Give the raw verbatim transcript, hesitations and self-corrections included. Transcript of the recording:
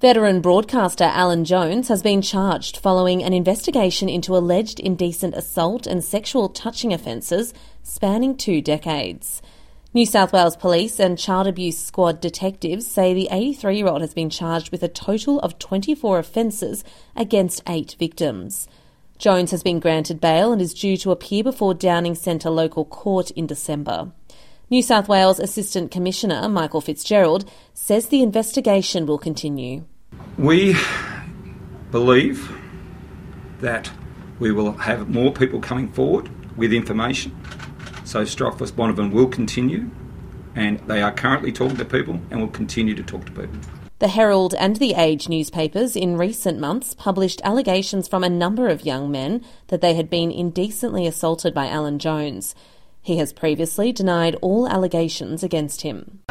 Veteran broadcaster Alan Jones has been charged following an investigation into alleged indecent assault and sexual touching offences spanning two decades. New South Wales Police and Child Abuse Squad detectives say the eighty-three-year-old has been charged with a total of twenty-four offences against eight victims. Jones has been granted bail and is due to appear before Downing Centre Local Court in December. New South Wales Assistant Commissioner Michael Fitzgerald says the investigation will continue. We believe that we will have more people coming forward with information. So Strike Force Bonneville will continue, and they are currently talking to people and will continue to talk to people. The Herald and The Age newspapers in recent months published allegations from a number of young men that they had been indecently assaulted by Alan Jones. He has previously denied all allegations against him.